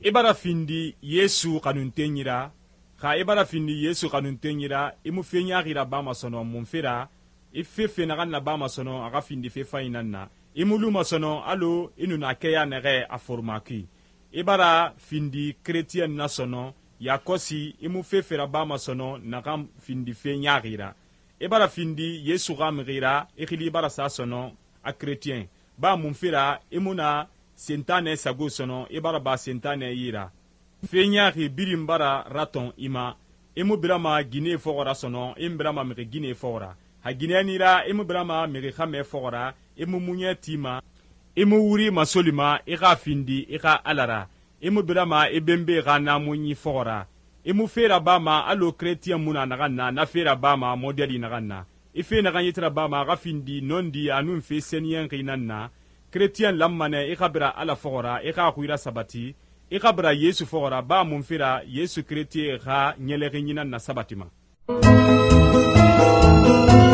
ibara findi Yesu kanuntenyira ka ibara findi Yesu kanuntenyira imu fenya gira ba masono munfira ifefe na ganna ba masono aga findi fe fainanna imulu masono alo inuna keya nege aformaki ibara findi chrétien nasono yakosi imu fefera ba masono nagam findi fenya gira ibara findi Yesu gamgira ikili ibara sasono a chrétien ba munfira imuna sentane sago sono ibara ba sentane yira fenyari birimbara raton ima imu birama gine fogora sono imbirama mege gine fogora ha gine nira imu birama mege khame fogora imu munye tima imu wuri masolima iga findi iga alara imu birama ibembe gana munyi fogora imu fera bama alo chrétien muna naganna na fera bama modeli naganna ife naganyitra bama ga findi nondi anun fe senyen rinanna chrétien lammane ikabra ala fogora ikakuira sabati ikabra Yesu fogora ba munfira Yesu chrétien ga nyele rinina na sabatima